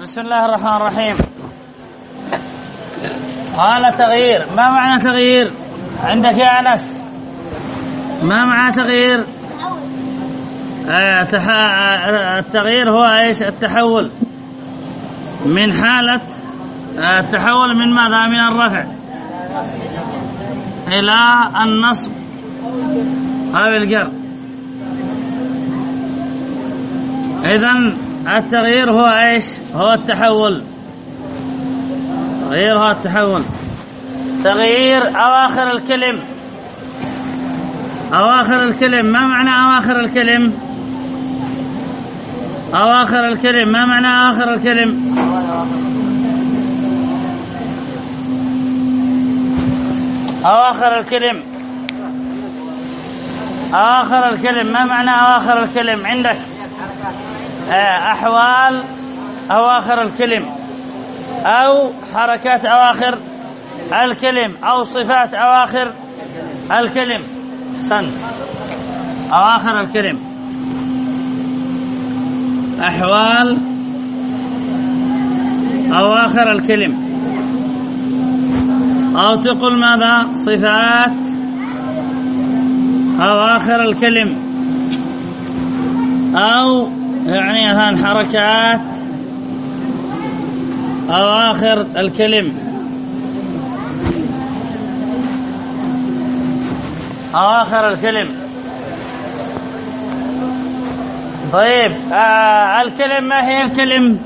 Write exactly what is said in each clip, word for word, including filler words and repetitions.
بسم الله الرحمن الرحيم. قال تغيير. ما معنى تغيير عندك يا أنس؟ ما معنى تغيير؟ آه التغيير هو ايش؟ التحول من حالة آه التحول من ماذا؟ من الرفع إلى النصب أو الجر. إذن التغيير هو ايش؟ هو التحول. تغيير هو التحول. تغيير أواخر الكلم. أواخر الكلم. ما معنى أواخر الكلم؟ أواخر الكلم. ما معنى أواخر الكلم؟ أواخر الكلم. أواخر الكلم. ما معنى أواخر الكلم عندك؟ أحوال أواخر الكلم أو حركات أواخر الكلم أو صفات أواخر الكلم. سن أواخر الكلم أحوال أواخر الكلم، أو تقول ماذا؟ صفات أواخر الكلم، أو يعني هان حركات أواخر الكلم. أواخر الكلم. طيب آه الكلم. ما هي الكلم؟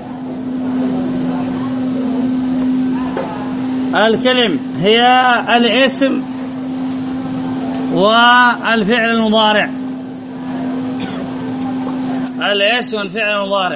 الكلم هي الاسم والفعل المضارع. الاسم والفعل المضارع.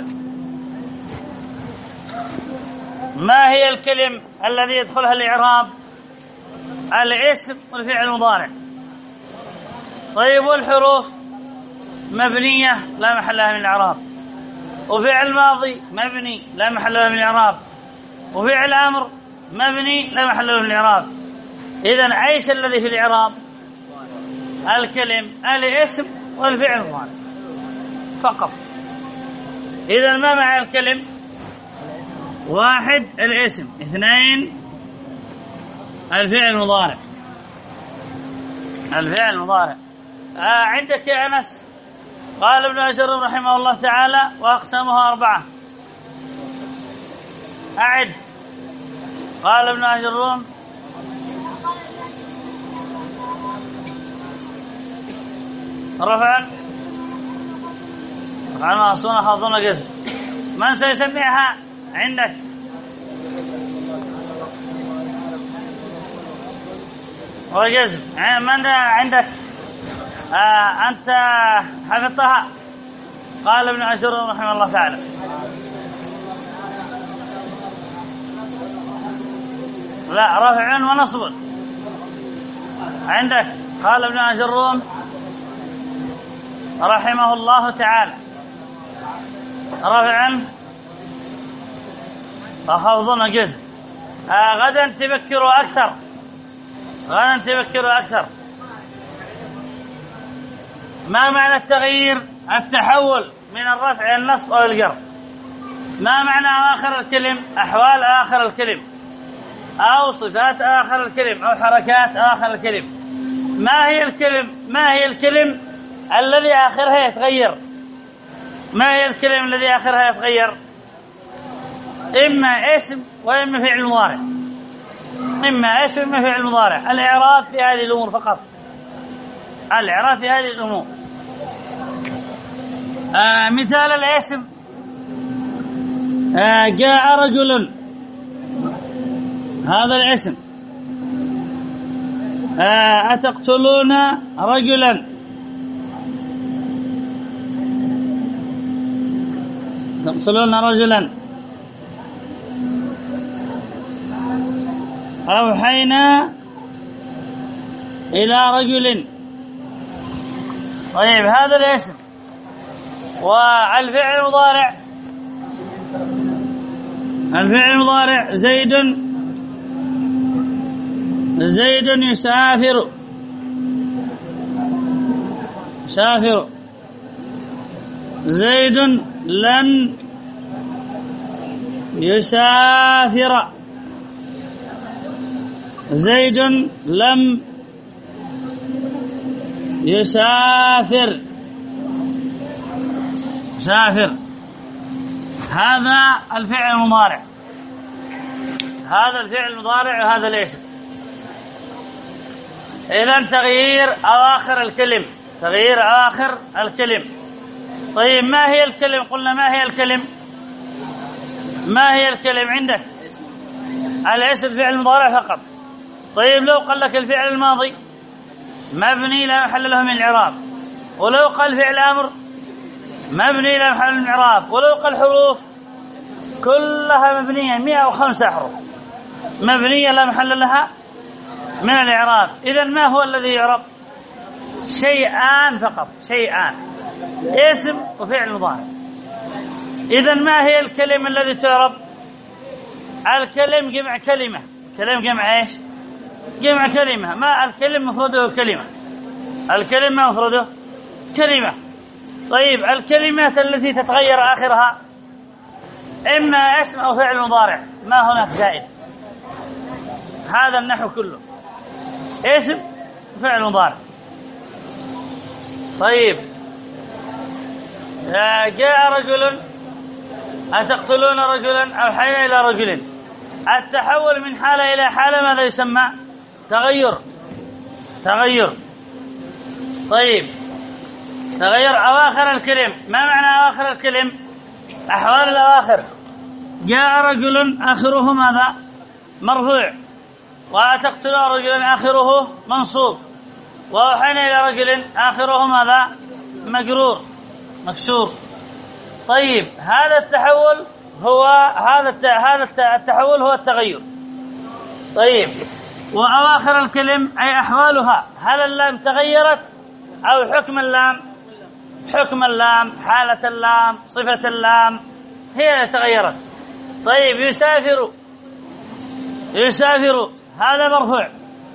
ما هي الكلم الذي يدخلها الإعراب؟ الاسم والفعل المضارع. طيب والحروف؟ مبنية لا محل لها من الإعراب، وفعل ماضي مبني لا محل له من الإعراب، وفعل أمر مبني لا محل له من الإعراب. إذن أيش الذي في الإعراب؟ الكلم، الاسم والفعل المضارع فقط. إذن ما معنى الكلم؟ واحد الاسم، اثنين الفعل المضارع. الفعل المضارع. آه عندك يا أنس. قال ابن أجرم رحمه الله تعالى وأقسامها أربعة. أعد. قال ابن أجرم رفعا رفعا مأصونا خاضونا قسم. من سيسمعها عندك؟ وجزم. من عندك؟ آه أنت حفظتها؟ قال ابن عاشور رحمه الله تعالى. لا، رفع ونصب عندك. قال ابن عاشور رحمه الله تعالى رفعا وخفض وجزم. آه غدا تبكروا أكثر. غدا تبكروا أكثر. ما معنى التغيير؟ التحول من الرفع إلى النصب أو الجر. ما معنى آخر الكلم؟ أحوال آخر الكلم أو صفات آخر الكلم أو حركات آخر الكلم. ما هي الكلم؟ ما هي الكلم الذي آخرها يتغير؟ ما هي الكلم الذي آخرها يتغير؟ إما اسم وإما فعل مضارع. إما اسم وإما فعل مضارع. الإعراب في هذه الأمور فقط. الإعراب في هذه الأمور. آه مثال الاسم. آه جاء رجل. هذا الاسم. آه أتقتلون رجلا. تقتلون رجلا. أوحينا إلى رجل. طيب هذا الاسم. والفعل المضارع. الفعل المضارع زيد. زيد يسافر. يسافر. زيد لن يسافر زيد لم يسافر سافر. هذا الفعل المضارع، هذا الفعل المضارع وهذا الاسم. إذن تغيير أواخر الكلم، تغيير أواخر الكلم. طيب ما هي الكلم؟ قلنا ما هي الكلم؟ ما هي الكلم عندك؟ الاسم فعل مضارع فقط. طيب لو قال لك الفعل الماضي مبني لا محل له من الإعراب، ولو قال فعل أمر مبني لا محل من الإعراب، ولو قال حروف كلها مبنية مئة وخمسة حروف مبنية لا محل لها من الإعراب. إذن ما هو الذي يعرب؟ شيئان فقط، شيئان، اسم وفعل مضارع. إذن ما هي الكلمة التي تعرب؟ الكلم جمع كلمة. كلم جمع ايش؟ جمع كلمة. ما الكلم مفرده كلمة، الكلمة مفرده كلمة. طيب الكلمات التي تتغير آخرها إما اسم أو فعل مضارع، ما هناك زائد. هذا النحو كله اسم فعل مضارع. طيب جاء رجل، أتقتلون رجلا أوحينا إلى رجل. التحول من حالة إلى حالة ماذا يسمى؟ تغير، تغير. طيب تغير أواخر الكلم. ما معنى أواخر الكلم؟ أحوال الأواخر. جاء رجل آخره ماذا؟ مرفوع، وتقتل رجلا آخره منصوب، وأوحينا إلى رجل آخره ماذا؟ مجرور مكسور. طيب هذا التحول هو هذا هذا التحول هو التغير. طيب وأواخر الكلم أي أحوالها، هل اللام تغيرت أو حكم اللام؟ حكم اللام، حالة اللام، صفة اللام هي اللي تغيرت. طيب يسافر، يسافر هذا مرفوع،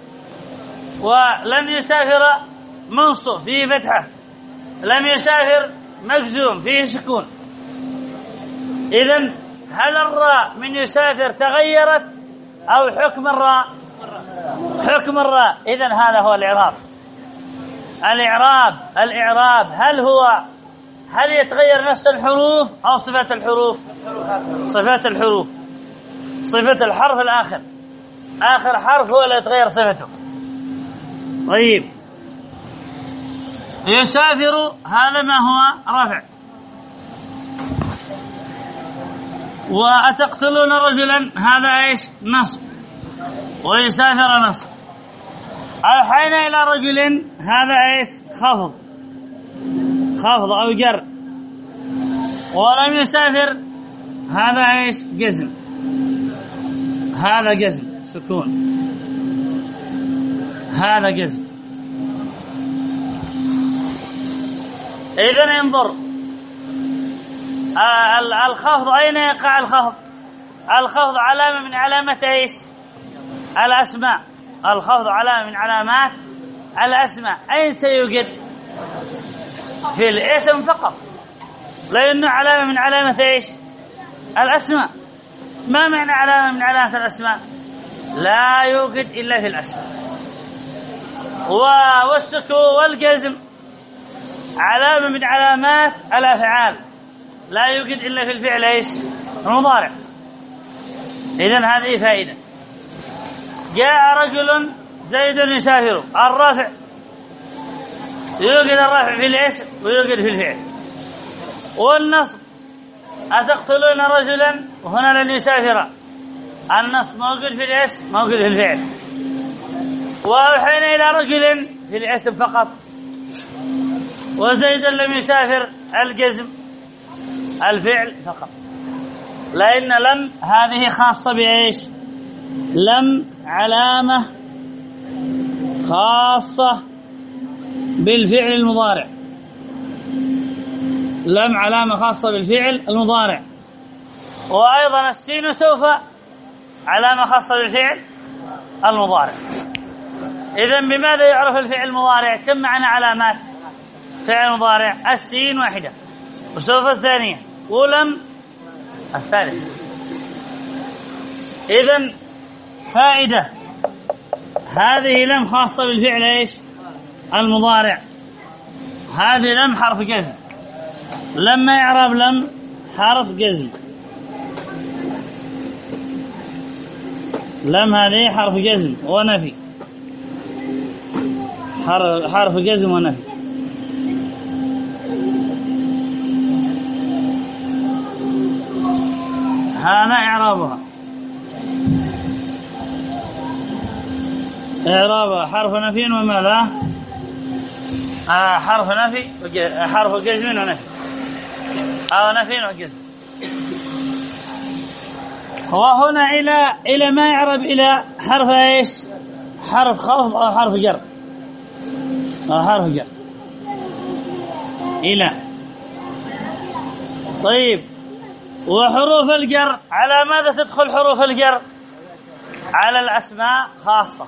ولن يسافر منصوب فيه فتحة، لم يسافر مجزوم فيه سكون. إذن هل الراء من يسافر تغيرت أو حكم الراء؟ حكم الراء. إذن هذا هو الإعراب. الإعراب الإعراب هل هو هل يتغير نفس الحروف أو صفات الحروف؟ صفات الحروف، صفة الحرف الآخر، آخر حرف هو اللي يتغير صفته. طيب يسافر هذا ما هو؟ رفع. وأتقتلون رجلا هذا ايش؟ نصب، ويسافر نصب. أوحينا إلى رجل هذا ايش؟ خفض، خفض أو جر. ولم يسافر هذا ايش؟ جزم، هذا جزم سكون، هذا جزم. إذن انظر الخفض أين يقع الخفض؟ الخفض علامة من علامات ايش؟ الأسماء. الخفض علامة من علامات الأسماء. أين سيوجد؟ في الاسم فقط، لأنه علامة من علامة ايش؟ الأسماء. ما معنى علامة من علامات الأسماء؟ لا يوجد إلا في الأسماء. والسكون والجزم علامة من علامات الأفعال، لا يوجد إلا في الفعل ايش؟ المضارع. إذن هذه فائدة. جاء رجل زيد يسافر. الرفع يوجد الرفع في الاسم ويوجد في الفعل. والنصب أتقتلون رجلا وهنا لن يسافر، النصب موجود في الاسم موجود في الفعل. وأوحينا إلى رجل في الاسم فقط، وزيد لم يسافر الجزم الفعل فقط، لأن لم هذه خاصة بإيش؟ لم علامة خاصة بالفعل المضارع، لم علامة خاصة بالفعل المضارع. وأيضا السين سوف علامة خاصة بالفعل المضارع. إذن بماذا يعرف الفعل المضارع؟ كم معنى علامات فعل مضارع؟ السين واحدة، وسوف الثانية، ولم الثالثة. إذن فائدة، هذه لم خاصة بالفعل إيش؟ المضارع. هذه لم حرف جزم، لما إعراب لم حرف جزم، لم هذه حرف جزم ونفي، حرف جزم ونفي. هذا إعرابها، إعرابها حرف نفي وماذا؟ آه حرف نفي حرف جزم ونفي، أو نفي وجزم. وهنا إلى إلى ما يعرب إلى حرف إيش؟ حرف خفض أو حرف جر، أو حرف جر إلى. طيب، وحروف الجر على ماذا تدخل حروف الجر؟ على الأسماء خاصة،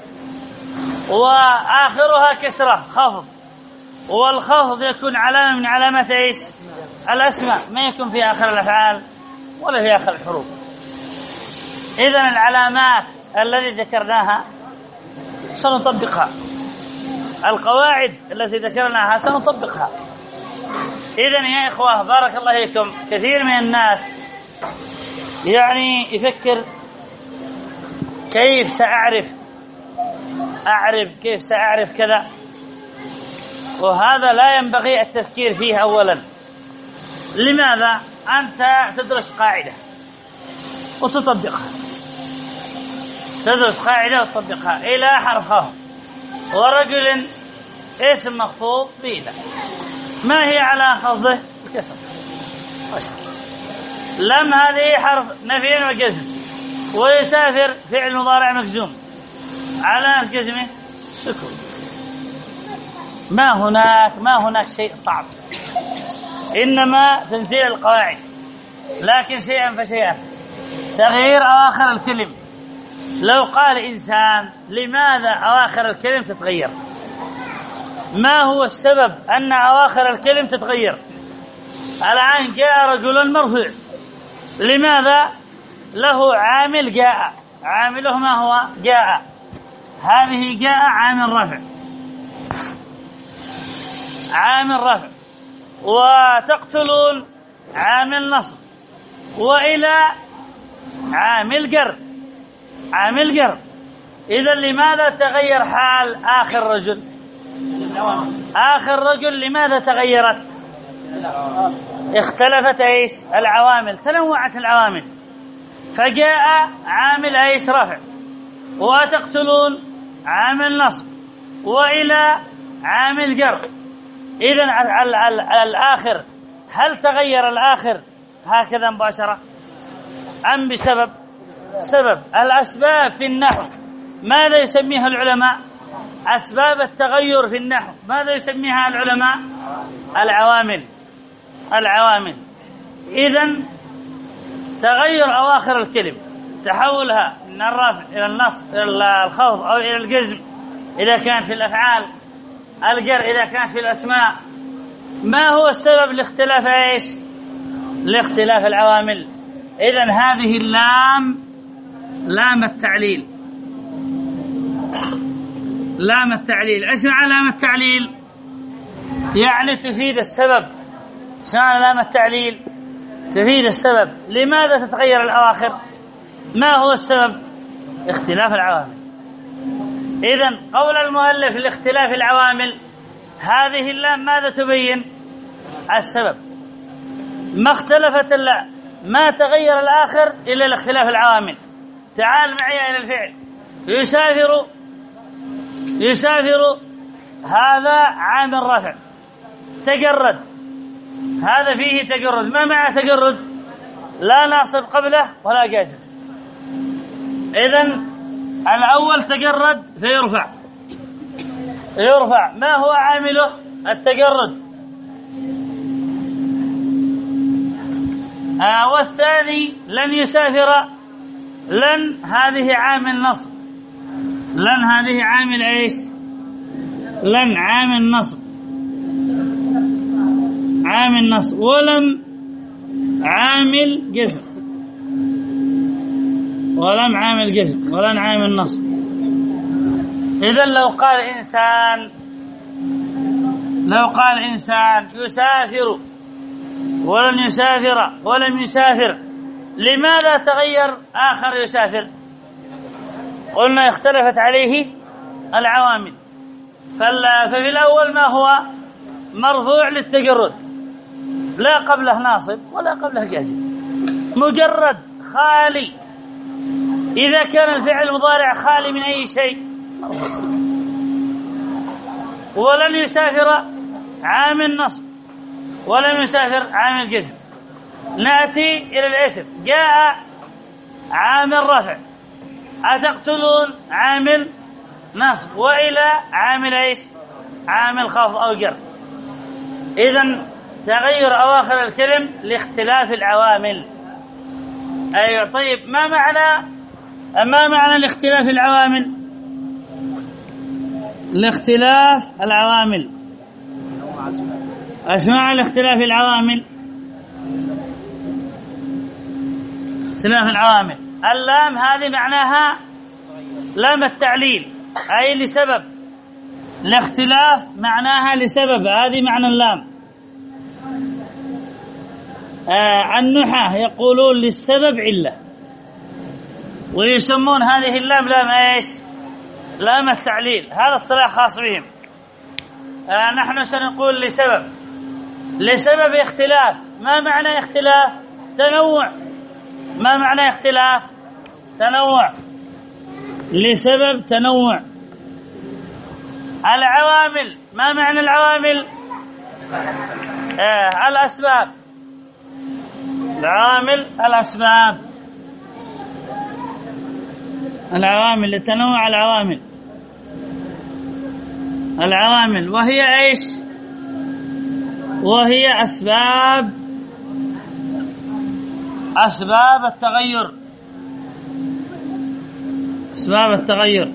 وآخرها كسرة خفض، والخفض يكون علامة من علامات إيش؟ الأسماء، ما يكون في آخر الأفعال ولا في آخر الحروف. إذن العلامات التي ذكرناها سنطبقها، القواعد التي ذكرناها سنطبقها. إذن يا إخوة بارك الله فيكم، كثير من الناس يعني يفكر كيف سأعرف أعرف كيف سأعرف كذا، وهذا لا ينبغي التفكير فيه أولا. لماذا؟ أنت تدرس قاعدة وتطبقها، تدرس قاعدة وتطبقها إلى حرف خفض، ورجل اسم مخفوض بإلى، ما هي على خفضه؟ الكسر. لم هذه حرف نفي وجزم، ويسافر فعل مضارع مجزوم، على جزمه سكون. ما هناك ما هناك شيء صعب، إنما تنزيل القواعد، لكن شيئا فشيئا. تغيير أواخر الكلم، لو قال إنسان لماذا أواخر الكلم تتغير؟ ما هو السبب أن أواخر الكلم تتغير؟ الآن جاء رجل مرفوع، لماذا؟ له عامل جاء، عامله ما هو؟ جاء. هذه جاء عامل رفع، عامل رفع. وتقتلون عامل نصب، وإلى عامل جر، عامل جر. إذا لماذا تغير حال آخر رجل؟ آخر رجل لماذا تغيرت؟ اختلفت ايش؟ العوامل، تنوعت العوامل، فجاء عامل ايش؟ رفع. وتقتلون عامل نصب، وإلى عامل جر. إذن على الآخر، هل تغير الآخر هكذا مباشرة أم بسبب؟ سبب. الأسباب في النحو ماذا يسميها العلماء؟ أسباب التغير في النحو ماذا يسميها العلماء؟ العوامل، العوامل. إذن تغير أواخر الكلم، تحولها من الرفع إلى النصب إلى الخفض أو إلى الجزم إذا كان في الأفعال، الجر إذا كان في الأسماء. ما هو السبب لاختلاف إيش؟ لاختلاف العوامل. إذن هذه اللام لام التعليل، لام التعليل. إيش معنى لام التعليل؟ يعني تفيد السبب. إيش معنى لام التعليل؟ تفيد السبب. لماذا تتغير الأواخر؟ ما هو السبب؟ اختلاف العوامل. إذن قول المؤلف لاختلاف العوامل، هذه اللام ماذا تبين؟ السبب. ما اختلفت اللام، ما تغير الآخر إلا لاختلاف العوامل. تعال معي إلى الفعل. يسافر، يسافر هذا عامل رفع، تجرد، هذا فيه تجرد. ما معنى تجرد؟ لا ناصب قبله ولا جازم. إذن الأول تجرد فيرفع، يرفع. ما هو عامله؟ التجرد. آه والثاني لن يسافر، لن هذه عامل نصب، لن هذه عامل ايش؟ لن عامل نصب، عامل نصب. ولم عامل جزم، ولم عامل جزم ولم عامل نصب. إذا لو قال إنسان لو قال إنسان يسافر ولن يسافر ولم يسافر، لماذا تغير آخر يسافر؟ قلنا اختلفت عليه العوامل. ففي الأول ما هو مرفوع للتجرد، لا قبله ناصب ولا قبله جازم، مجرد خالي. إذا كان الفعل المضارع خالي من أي شيء ولن يسافر عامل نصب ولم يسافر عامل جزم. نأتي إلى الاسم، جاء عامل رفع، أتقتلون عامل نصب، وإلى عامل إيش؟ عامل خفض أو جر. إذن تغير أواخر الكلم لاختلاف العوامل. أيوة. طيب ما معنى ما معنى الاختلاف العوامل؟ لاختلاف العوامل، أسماء الاختلاف العوامل. اختلاف العوامل، اللام هذه معناها لام التعليل، أي لسبب. الاختلاف معناها لسبب، هذه معنى اللام. آه النحاة يقولون للسبب علة، ويسمون هذه اللام لام ايش؟ لام التعليل، هذا اصطلاح خاص بهم. آه نحن سنقول لسبب لسبب اختلاف. ما معنى اختلاف؟ تنوع. ما معنى اختلاف؟ تنوع، لسبب تنوع. العوامل، ما معنى العوامل؟ آه الأسباب. العوامل الأسباب، العوامل لتنوع العوامل. العوامل وهي ايش؟ وهي أسباب أسباب التغير. أسباب التغير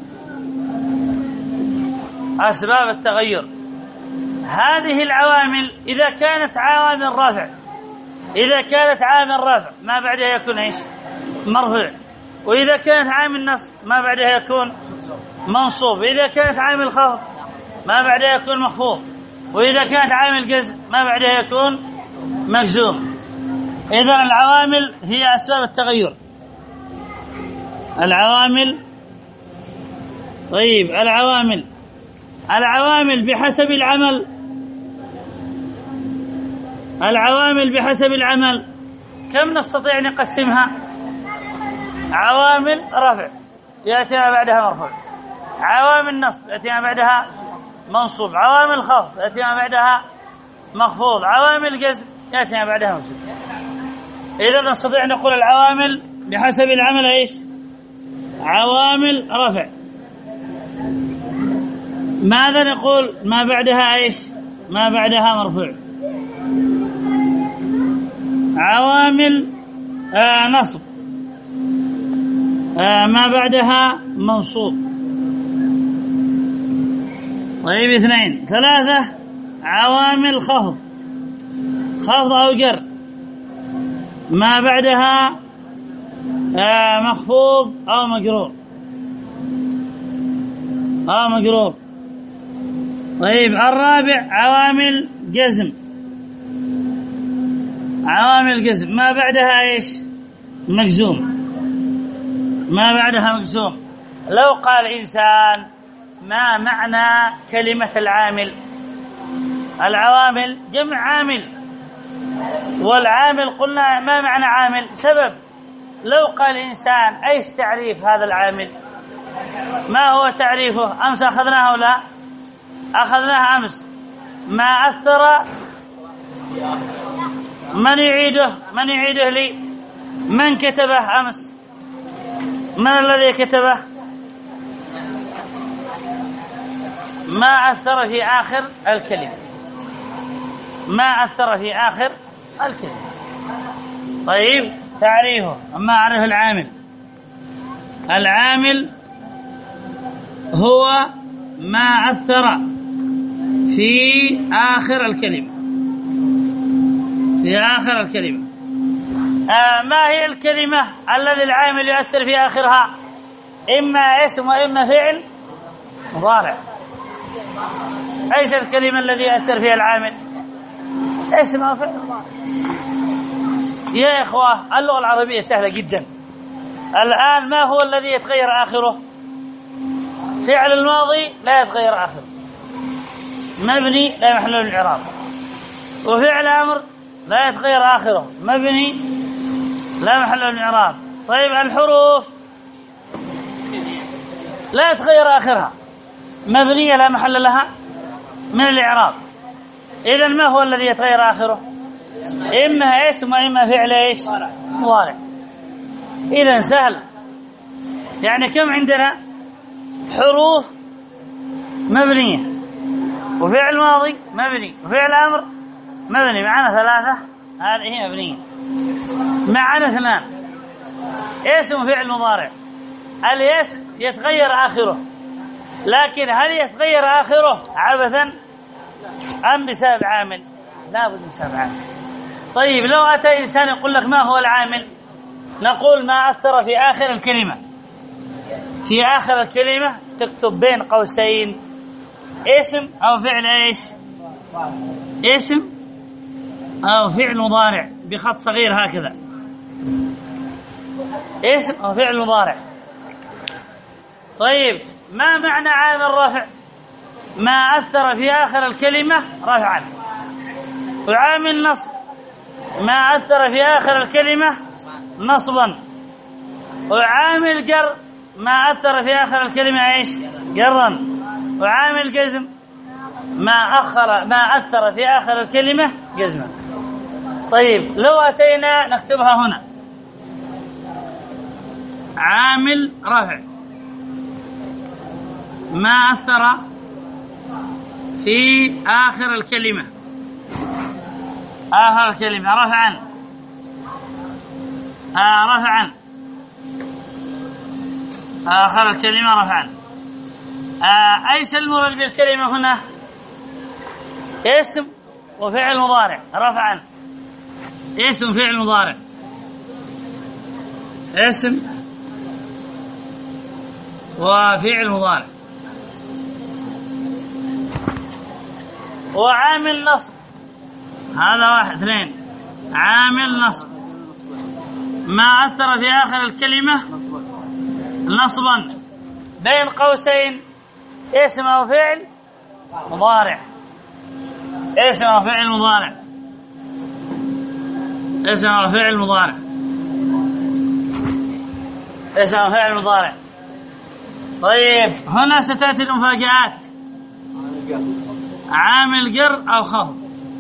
أسباب التغير هذه العوامل إذا كانت عوامل رفع إذا كانت عامل رفع ما بعدها يكون ايش؟ مرفوع. وإذا كانت عامل نصب ما بعدها يكون منصوب. إذا كانت عامل خفض ما بعدها يكون مخفوض. وإذا كانت عامل جزم ما بعدها يكون مجزوم. إذا العوامل هي أسباب التغير. العوامل طيب العوامل العوامل بحسب العمل العوامل بحسب العمل كم نستطيع نقسمها؟ عوامل رفع يأتينا بعدها مرفوع، عوامل نصب يأتينا بعدها منصوب، عوامل خفض يأتينا بعدها مخفوض، عوامل جزم يأتينا بعدها مجزوم. إذا نستطيع نقول العوامل بحسب العمل ايش؟ عوامل رفع. ماذا نقول ما بعدها ايش؟ ما بعدها مرفوع. عوامل آه نصب آه ما بعدها منصوب. طيب اثنين. ثلاثة عوامل خفض خفض أو جر ما بعدها آه مخفوض أو مجرور أو مجرور. طيب الرابع عوامل جزم عوامل جزم ما بعدها ايش؟ مجزوم ما بعدها مجزوم. لو قال إنسان ما معنى كلمة العامل؟ العوامل جمع عامل، والعامل قلنا ما معنى عامل؟ سبب. لو قال إنسان ايش تعريف هذا العامل؟ ما هو تعريفه؟ أمس أخذناه ولا أخذناه أمس؟ ما أثر. من يعيده من يعيده لي؟ من كتبه أمس؟ من الذي كتبه؟ ما أثر في آخر الكلمة ما أثر في آخر الكلمة. طيب تعريفه. أما أعرف العامل العامل هو ما أثر في آخر الكلمة في آخر الكلمة آه ما هي الكلمة الذي العامل يؤثر في آخرها؟ إما اسم وإما فعل مضارع. أيش الكلمة الذي يؤثر فيها العامل؟ اسم أو فعل مضارع. يا إخوة اللغة العربية سهلة جدا. الآن ما هو الذي يتغير آخره؟ فعل الماضي لا يتغير آخره، مبني لا محل له من الإعراب. وفعل أمر لا يتغير آخره، مبني لا محل له من الإعراب. طيب الحروف لا يتغير آخرها، مبنية لا محل لها من الإعراب. إذن ما هو الذي يتغير آخره؟ إما اسم وإما فعل إيش؟ مضارع. إذن سهل. يعني كم عندنا حروف مبنية، وفعل ماضي مبني، وفعل أمر مبني، معنا ثلاثة هذه مبنية. معنا اثنان اسم وفعل مضارع. الاسم يتغير آخره، لكن هل يتغير آخره عبثا أم بسبب عامل؟ لا بد من سبب عامل. طيب لو أتى إنسان يقول لك ما هو العامل؟ نقول ما أثر في آخر الكلمة. في آخر الكلمة تكتب بين قوسين اسم أو فعل إيش؟ اسم أو فعل مضارع بخط صغير هكذا، اسم أو فعل مضارع. طيب ما معنى عامل رفع؟ ما أثر في آخر الكلمة رفعا. وعامل نصب ما أثر في آخر الكلمة نصبا. وعامل جر ما أثر في آخر الكلمة إيش؟ جرا. وعامل جزم ما أخر ما أثر في آخر الكلمة جزما. طيب لو أتينا نكتبها هنا عامل رفع ما أثر في آخر الكلمة، آخر الكلمة رفعا، آه رفعا، آخر الكلمة رفعا. آه أيش المراد بالكلمة هنا؟ اسم وفعل مضارع رفعا، اسم فعل مضارع، اسم وفعل مضارع. وعامل نصب هذا واحد. اثنين عامل نصب ما أثر في آخر الكلمة نصبا بين قوسين اسم أو فعل مضارع، اسم أو فعل مضارع، اسم أو فعل مضارع، اسم أو فعل مضارع. طيب هنا ستأتي المفاجآت. عامل جر أو خفض.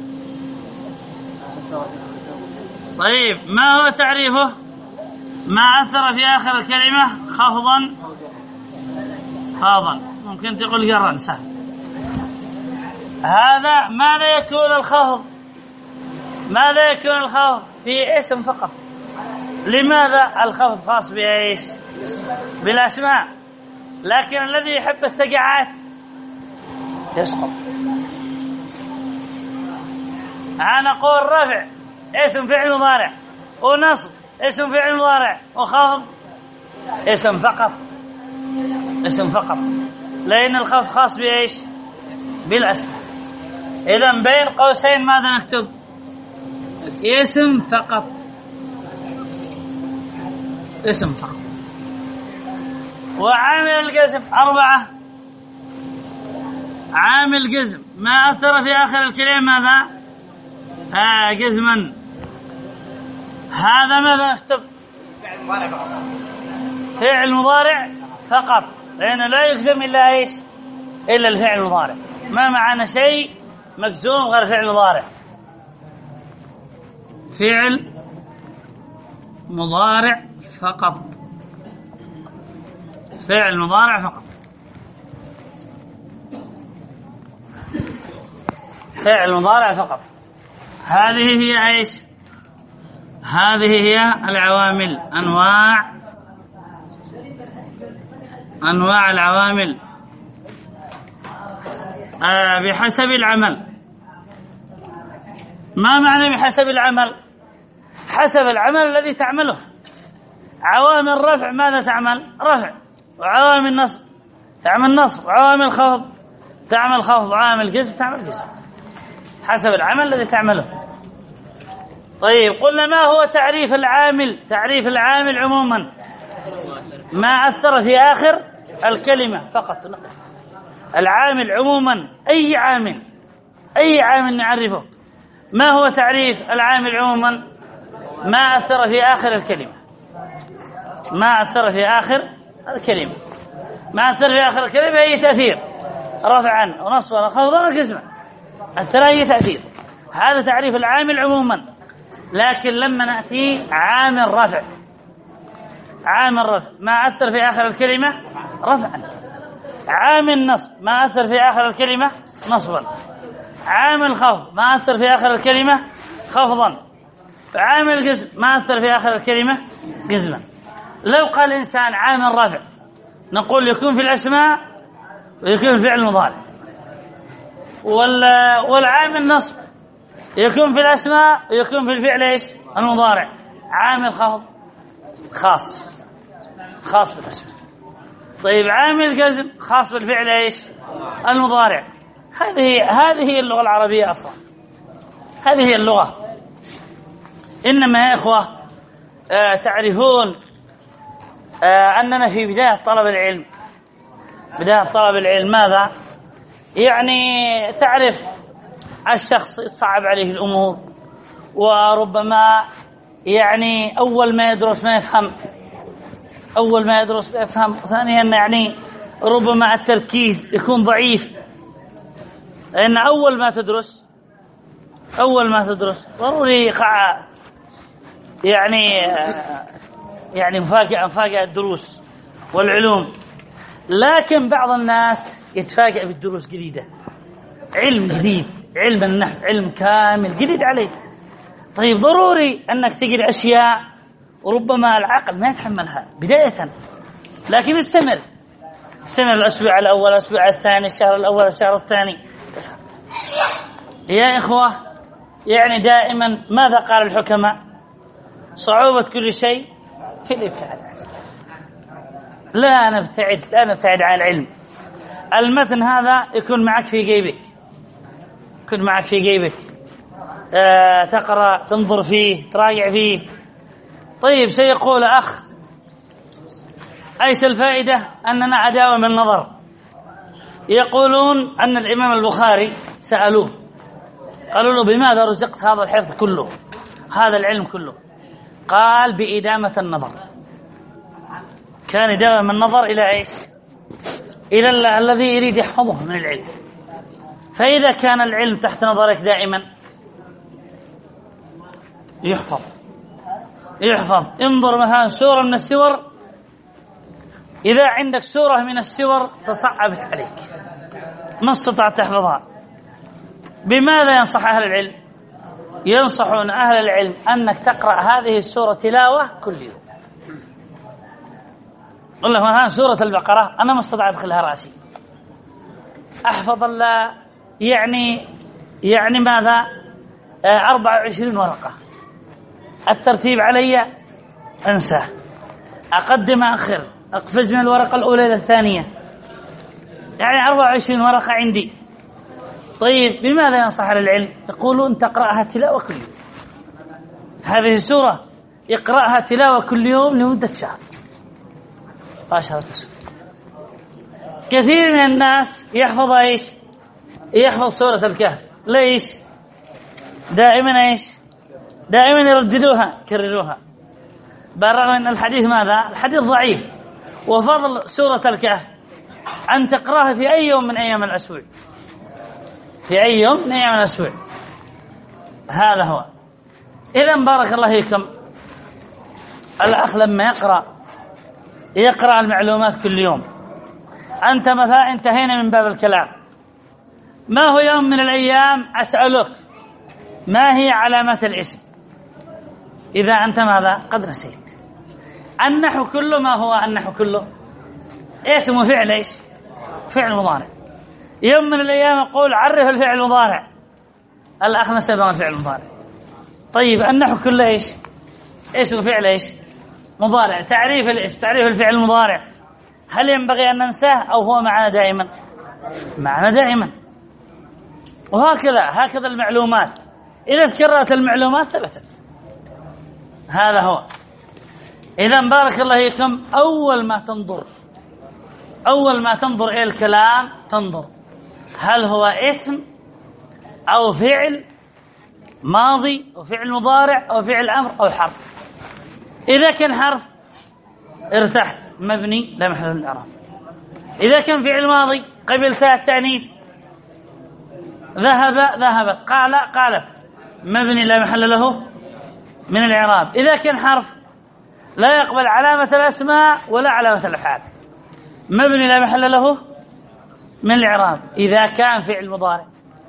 طيب ما هو تعريفه؟ ما أثر في آخر الكلمة خفضا خاضا، ممكن تقول جرا سهل. هذا ماذا يكون الخفض؟ ماذا يكون الخفض؟ في اسم فقط. لماذا؟ الخفض خاص بإيش؟ بالأسماء. لكن الذي يحب السجعات يسقط. أنا أقول رفع اسم فعل مضارع، ونصب اسم فعل مضارع، وخفض اسم فقط، اسم فقط، لأن الخفض خاص بإيش؟ بالأسماء. إذن بين قوسين ماذا نكتب؟ اسم فقط، اسم فقط. وعامل الجزم أربعة. عامل جزم ما أثر في آخر الكلمة ماذا؟ آه جزما. هذا ماذا نكتب؟ فعل مضارع فقط، لأنه لا يجزم إلا إيش؟ إلا الفعل المضارع. ما معنا شيء مجزوم غير فعل مضارع. فعل مضارع فقط، فعل مضارع فقط، فعل مضارع فقط. هذه هي ايش؟ هذه هي العوامل، انواع انواع العوامل آه بحسب العمل. ما معنى بحسب العمل؟ حسب العمل الذي تعمله. عوامل رفع ماذا تعمل؟ رفع. وعوامل نصب تعمل نصب، وعوامل خفض تعمل خفض، وعوامل جزم تعمل جزم، حسب العمل الذي تعمله. طيب قلنا ما هو تعريف العامل؟ تعريف العامل عموما ما أثر في آخر الكلمة فقط. العامل عموما أي عامل، أي عامل نعرفه. ما هو تعريف العامل عموما؟ ما أثر في آخر الكلمة، ما أثر في آخر الكلمة. ما أثر في آخر الكلمة أي تأثير، رفعا ونصبا وخفضا وجزما، أثر أي تأثير. هذا تعريف العامل عموما. لكن لما نأتي عامل رفع، عامل رفع ما أثر في آخر الكلمة رفعا. عامل نصب ما أثر في آخر الكلمة نصبا. عامل خفض ما أثر في آخر الكلمة خفضا. عامل جزم ما أثر في آخر الكلمة جزما. لو قال الإنسان عامل رفع نقول يكون في الأسماء ويكون في الفعل المضارع، والعامل نصب يكون في الأسماء ويكون في الفعل إيش؟ المضارع. عامل خفض خاص خاص بالأسماء. طيب عامل جزم خاص بالفعل إيش؟ المضارع. هذه هذه هي اللغة العربية أصلا، هذه هي اللغة. إنما يا إخوة آه تعرفون آه أننا في بداية طلب العلم، بداية طلب العلم ماذا؟ يعني تعرف الشخص يتصعب عليه الأمور، وربما يعني أول ما يدرس ما يفهم، أول ما يدرس ما يفهم. ثانيا يعني ربما التركيز يكون ضعيف، لأن أول ما تدرس أول ما تدرس ضروري يقع يعني يعني مفاجأة مفاجأة الدروس والعلوم. لكن بعض الناس يتفاجأ بالدروس جديدة، علم جديد، علم النحو علم كامل جديد عليه. طيب ضروري أنك تجد أشياء وربما العقل ما يتحملها بداية، لكن استمر استمر الأسبوع الأول، الأسبوع الثاني، الشهر الأول، الشهر الثاني. يا إخوة يعني دائما ماذا قال الحكماء؟ صعوبة كل شيء في الابتعاد. لا نبتعد لا نبتعد عن العلم. المتن هذا يكون معك في جيبك، يكون معك في جيبك آه تقرأ، تنظر فيه، تراجع فيه. طيب سيقول أخ أيش الفائدة أننا أداوم النظر؟ يقولون أن الإمام البخاري سألوه قالوا له بماذا رزقت هذا الحفظ كله، هذا العلم كله؟ قال بإدامة النظر. كان يداوم النظر إلى إيش؟ إلى الذي يريد يحفظه من العلم. فإذا كان العلم تحت نظرك دائما يحفظ يحفظ انظر مثلا سورة من السور، إذا عندك سورة من السور تصعبت عليك ما استطعت تحفظها، بماذا ينصح أهل العلم؟ ينصحون أهل العلم أنك تقرأ هذه السورة تلاوة كل يوم. قل لك مثلا سورة البقرة أنا ما استطعت أدخلها رأسي، أحفظ الله يعني يعني ماذا؟ أربعة وعشرين ورقة، الترتيب علي أنساه، أقدم أخر، أقفز من الورقة الأولى إلى الثانية، يعني أربعة وعشرين ورقة عندي. طيب بماذا ينصح العلم؟ يقولون تقرأها تلاوة كل يوم، هذه السورة يقرأها تلاوة كل يوم لمدة شهر، عشرة أشهر. كثير من الناس يحفظ إيش؟ يحفظ سورة الكهف. ليش؟ دائما إيش؟ دائما يرددوها كرروها، بالرغم أن الحديث ماذا؟ الحديث ضعيف. وفضل سورة الكهف أن تقرأها في أي يوم من أيام الأسبوع، في أي يوم من أيام الأسبوع. هذا هو. إذن بارك الله فيكم، الأخ لما يقرأ يقرأ المعلومات كل يوم. أنت مثلا انتهينا من باب الكلام، ما هو يوم من الأيام أسألك ما هي علامات الاسم؟ إذا أنت ماذا؟ قد نسيت. النحو كله ما هو النحو كله؟ اسم وفعل إيش؟ فعل مضارع. يوم من الأيام أقول عرف الفعل المضارع، الأخ نسأل عن الفعل المضارع. طيب النحو كله إيش؟ اسم فعل ايش؟ مضارع. تعريف الاسم، تعريف الفعل المضارع، هل ينبغي أن ننساه أو هو معنا دائما؟ معنا دائما. وهكذا هكذا المعلومات، إذا تكررت المعلومات ثبتت. هذا هو. إذا بارك الله فيكم، أول ما تنظر أول ما تنظر إلى الكلام تنظر هل هو اسم أو فعل ماضي أو فعل مضارع أو فعل أمر أو حرف. إذا كان حرف ارتحت، مبني لا محل له من الإعراب. إذا كان فعل ماضي قبل التأنيث، ذهب ذهب، قال قالت، مبني لا محل له من الإعراب. إذا كان حرف لا يقبل علامة الأسماء ولا علامة الأفعال، مبني لا محل له من الإعراب. إذا كان فعل مضارع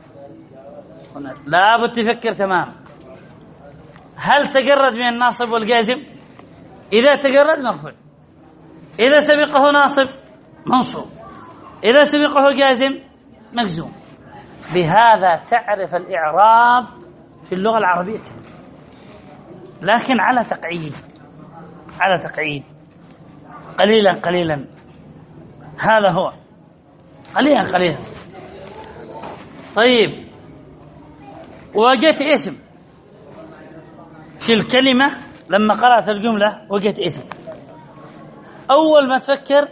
لا بد تفكر تمام، هل تجرد من الناصب والجازم؟ إذا تجرد مرفوع، إذا سبقه ناصب منصوب، إذا سبقه جازم مجزوم. بهذا تعرف الإعراب في اللغة العربية، لكن على تقعيد، على تقعيد قليلا قليلا. هذا هو، قليلا قليلا. طيب، وجدت اسم في الكلمة، لما قرأت الجملة وجدت اسم، أول ما تفكر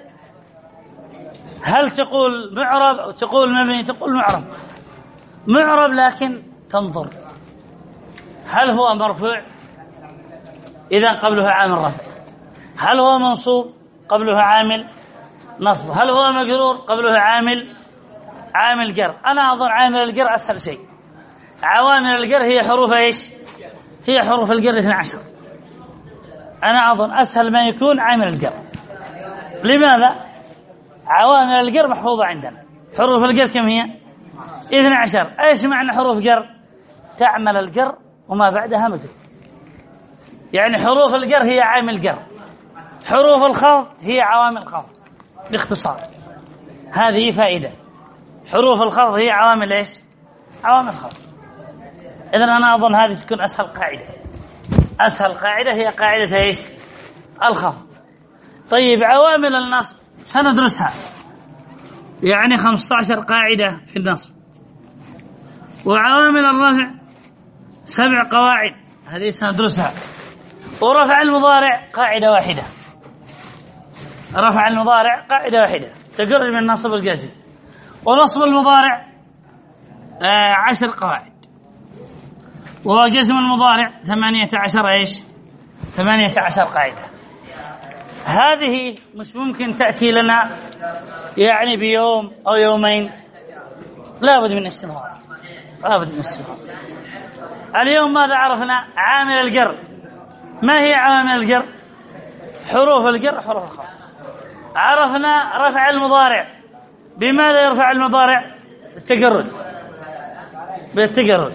هل تقول معرب أو تقول مبني؟ تقول معرب. معرب، لكن تنظر هل هو مرفوع إذا قبله عامل رفع، هل هو منصوب قبله عامل نصب، هل هو مجرور قبله عامل عامل جر. أنا أظن عامل الجر أسهل شيء. عوامل الجر هي حروف إيش؟ هي حروف الجر اثني عشر. أنا أظن أسهل ما يكون عامل الجر. لماذا؟ عوامل الجر محفوظة عندنا. حروف الجر كم هي؟ اثني عشر. ايش معنى حروف جر؟ تعمل الجر وما بعدها مجرور. يعني حروف الجر هي عامل جر، حروف الخفض هي عوامل خفض باختصار. هذه فائدة. حروف الخفض هي عوامل ايش؟ عوامل خفض. إذن أنا أظن هذه تكون أسهل قاعدة. أسهل قاعدة هي قاعدة ايش؟ الخفض. طيب، عوامل النصب سندرسها، يعني خمسة عشر قاعدة في النصب. وعوامل الرفع سبع قواعد، هذه سندرسها. ورفع المضارع قاعدة واحدة. رفع المضارع قاعدة واحدة تقرب من النصب والجزم. ونصب المضارع آه عشر قواعد. وجزم المضارع ثمانية عشر ايش؟ ثمانية عشر قاعدة. هذه مش ممكن تأتي لنا يعني بيوم أو يومين، لا بد من استمرار، لا بد من استمرار. اليوم ماذا عرفنا؟ عامل الجر. ما هي عوامل الجر؟ حروف الجر، حروف الخفض. عرفنا رفع المضارع. بماذا يرفع المضارع؟ بالتجرد، بالتجرد.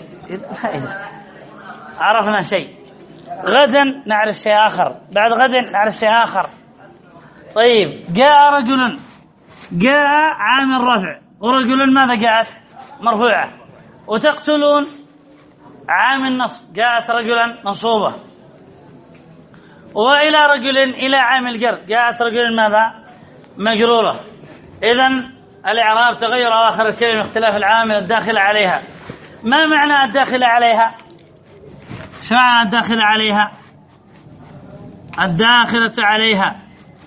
عرفنا شيء. غدا نعرف شيء آخر، بعد غد نعرف شيء آخر. طيب، جاء رجل، جاء عامل رفع. ورجل ماذا جاءت؟ مرفوعة. وتقتلون عامل نصب، جاءت رجلا منصوبة. وإلى رجل، إلى عامل جر، جاءت رجل ماذا؟ مجرورة. إذن الإعراب تغير آخر الكلمة اختلاف العامل الداخل عليها. ما معنى الداخل عليها؟ شو معنى الداخل عليها؟ الداخلة عليها،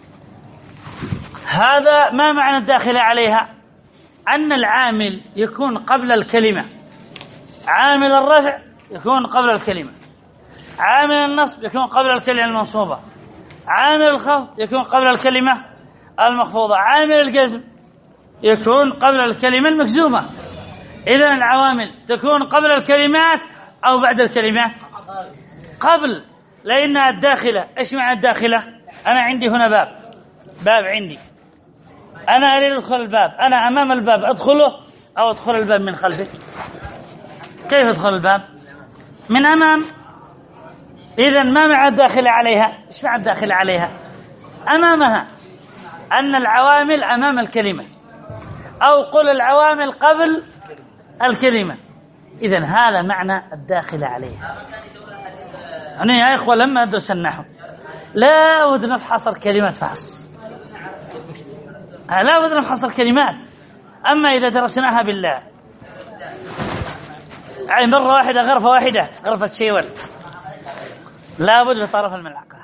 هذا ما معنى الداخل عليها؟ أن العامل يكون قبل الكلمة. عامل الرفع يكون قبل الكلمة، عامل النصب يكون قبل الكلمة المنصوبة، عامل الخفض يكون قبل الكلمة المخفوضة، عامل الجزم يكون قبل الكلمة المجزومة. إذن العوامل تكون قبل الكلمات أو بعد الكلمات؟ قبل، لأنها الداخلة. إيش معنى الداخلة؟ أنا عندي هنا باب، باب عندي، أنا أريد أدخل الباب، أنا أمام الباب، أدخله أو أدخل الباب من خلفه؟ كيف أدخل الباب؟ من أمام. إذن ما معنى الداخلة عليها؟ إيش معنى الداخلة عليها؟ أمامها، أن العوامل أمام الكلمة، أو قل العوامل قبل الكلمة. إذن هذا معنى الداخل عليها. أنا يا إخوة لما أدرس النحو لا بد نفحص الكلمات فحص، لا بد نفحص الكلمات. أما إذا درسناها بالله يعني مرة واحدة غرفة واحدة غرفة شيول لا بد بطرف الملعقة،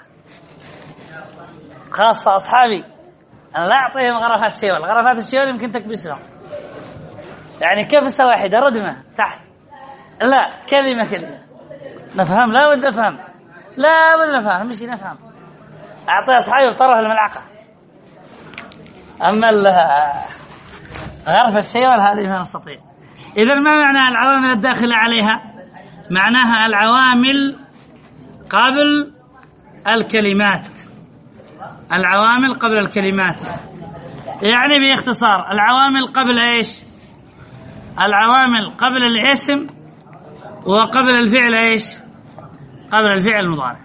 خاصة أصحابي أنا لا أعطيهم غرفات الشيول، غرفات الشيول يمكن تكبسهم، يعني كبسة واحدة ردمة تحت، لا كلمة كلمة نفهم، لا بد نفهم، لا بد نفهم، مش نفهم أعطي أصحابي بطرف الملعقة. أما غرفة الشيول هذه ما نستطيع. إذن ما معنى العوامل الداخلة عليها؟ معناها العوامل قبل الكلمات، العوامل قبل الكلمات، يعني باختصار العوامل قبل إيش؟ العوامل قبل الاسم وقبل الفعل إيش؟ قبل الفعل المضارع.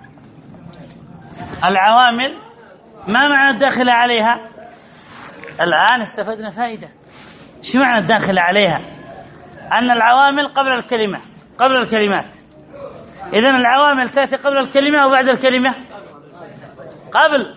العوامل ما معنى الداخلة عليها؟ الآن استفدنا فائدة. شو معنى الداخلة عليها؟ أن العوامل قبل الكلمة، قبل الكلمات. إذن العوامل تأتي قبل الكلمة أو بعد الكلمة؟ قبل.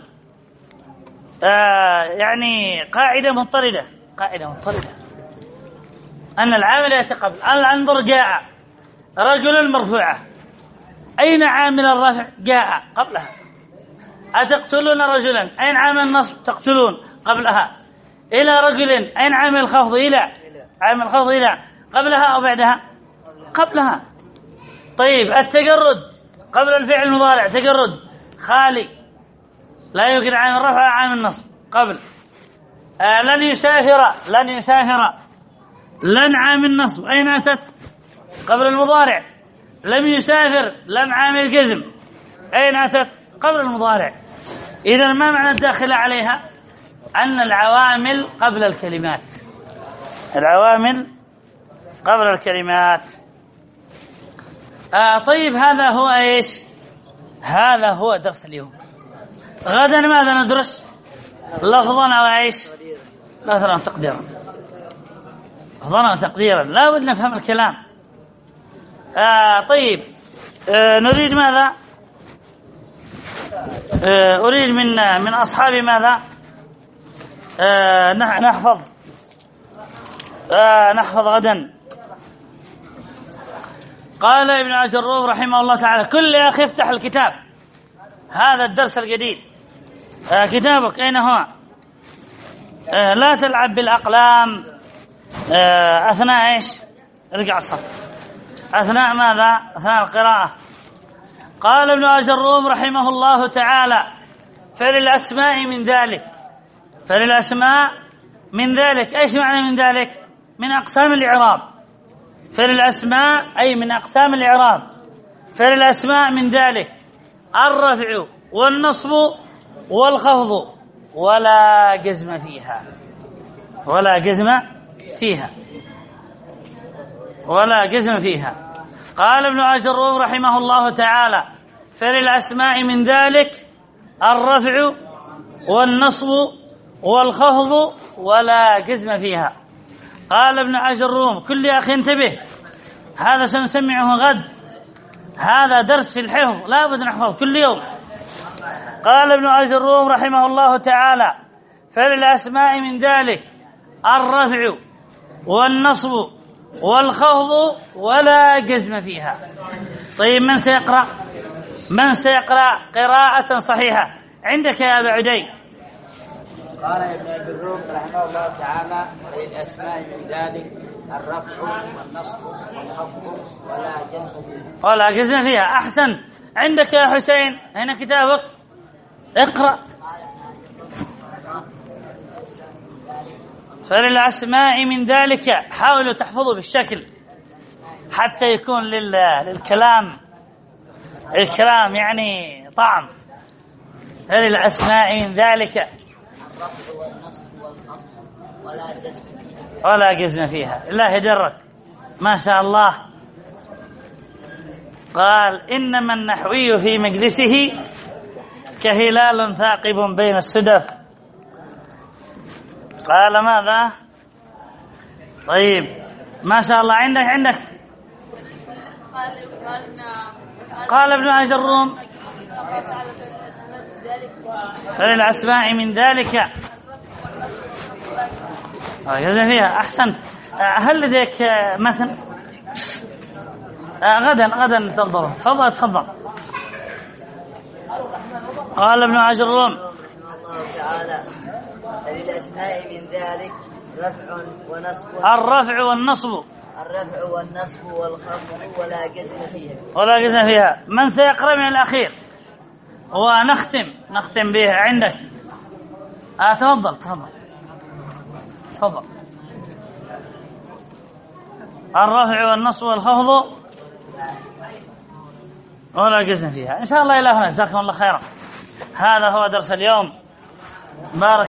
آه يعني قاعدة مضطردة، قاعدة مضطردة أن العامل يأتي قبل. انظر جاء رجل مرفوعة، أين عامل الرفع؟ جاء قبلها. أتقتلون رجلا؟ أين عامل النصب؟ تقتلون قبلها. إلى رجل أين عامل الخفض؟ إلى عامل الخفض إلى قبلها أو بعدها؟ قبلها. طيب التجرد قبل الفعل المضارع تجرد خالي، لا يمكن عامل الرفع عامل النصب قبل. آه لن يسافر، لن يسافر لن عامل النصب أين أتت؟ قبل المضارع. لم يسافر لم عامل جزم أين أتت؟ قبل المضارع. إذا ما معنى الداخل عليها؟ أن العوامل قبل الكلمات، العوامل قبل الكلمات. آه طيب هذا هو إيش؟ هذا هو درس اليوم. غدا ماذا ندرس؟ لفظا أو إيش؟ لفظا وتقديرا، لفظا وتقديرا، لا بد نفهم الكلام. آه طيب آه نريد ماذا؟ آه أريد من من أصحابي ماذا؟ آه نحفظ آه نحفظ غدا. قال ابن أجروب رحمه الله تعالى: كل يا أخي افتح الكتاب، هذا الدرس الجديد. آه كتابك أين هو؟ آه لا تلعب بالأقلام آه أثناء إيش؟ ارجع الصف. أثناء ماذا؟ أثناء القراءة. قال ابن أجروب رحمه الله تعالى: فللأسماء من ذلك، فللأسماء من ذلك. ايش معنى من ذلك؟ من أقسام الإعراب. فللأسماء أي من أقسام الإعراب. فللأسماء من ذلك الرفع والنصب والخفض ولا جزم فيها، ولا جزم فيها، ولا جزم فيها. قال ابن أجروب رحمه الله تعالى: فللأسماء من ذلك الرفع والنصب والخفض ولا جزم فيها. قال ابن أجروب: كل يا أخي انتبه، هذا سنسمعه غد، هذا درس في الحفظ لا بد نحفظ كل يوم. قال ابن أجروب رحمه الله تعالى: فللأسماء من ذلك الرفع والنصب والخفض ولا جزم فيها. طيب من سيقرأ؟ من سيقرأ قراءة صحيحة عندك يا أبا عدي؟ قال ابن أجروب رحمه الله تعالى: وللأسماء من ذلك الرفع والنصب والخفض ولا جزم فيها. ولا جزم فيها. أحسن. عندك يا حسين؟ هنا كتابك، اقرأ. فللأسماء من ذلك، حاولوا تحفظوا بالشكل حتى يكون للكلام الكلام يعني طعم. فللأسماء من ذلك الرفع والنصب والخفض ولا جزم فيها، ولا جزم فيها. الله يدرك ما شاء الله. قال: إنما النحوي في مجلسه كهلال ثاقب بين السدف. قال ماذا؟ طيب ما شاء الله. عندك عندك قال قال ابن أجروم فللأسماء من ذلك يزن فيها. أحسن. هل لديك مثل؟ غدا غدا تنظر. تفضل تفضل. قال ابن أجروم رحمه الله تعالى فللأسماء من ذلك رفع ونصب. الرفع والنصب. الرفع والنصب والخفض ولا جزم فيها. ولا جزم فيها. من سيقرأ من الأخير ونختم نختم به عندك؟ آه تفضل تفضل تفضل. الرفع والنصب والخفض ولا جزم فيها. إن شاء الله إلى هنا. جزاكم الله خيرا. هذا هو درس اليوم. بارك